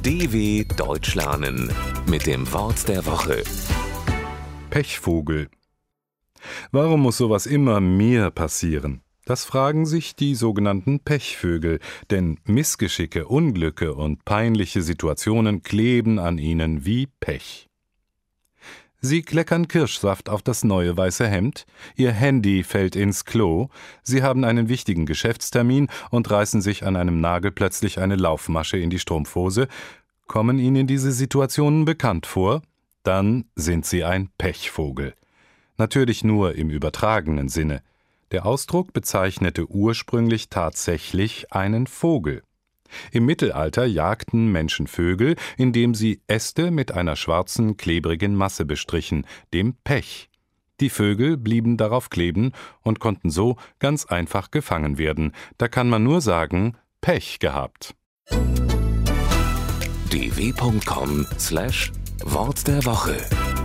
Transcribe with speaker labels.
Speaker 1: DW Deutsch lernen mit dem Wort der Woche.
Speaker 2: Pechvogel. Warum muss sowas immer mir passieren? Das fragen sich die sogenannten Pechvögel, denn Missgeschicke, Unglücke und peinliche Situationen kleben an ihnen wie Pech. Sie kleckern Kirschsaft auf das neue weiße Hemd, ihr Handy fällt ins Klo, sie haben einen wichtigen Geschäftstermin und reißen sich an einem Nagel plötzlich eine Laufmasche in die Strumpfhose. Kommen Ihnen diese Situationen bekannt vor? Dann sind Sie ein Pechvogel. Natürlich nur im übertragenen Sinne. Der Ausdruck bezeichnete ursprünglich tatsächlich einen Vogel. Im Mittelalter jagten Menschen Vögel, indem sie Äste mit einer schwarzen, klebrigen Masse bestrichen, dem Pech. Die Vögel blieben darauf kleben und konnten so ganz einfach gefangen werden. Da kann man nur sagen, Pech gehabt.
Speaker 1: dw.com/Wort der Woche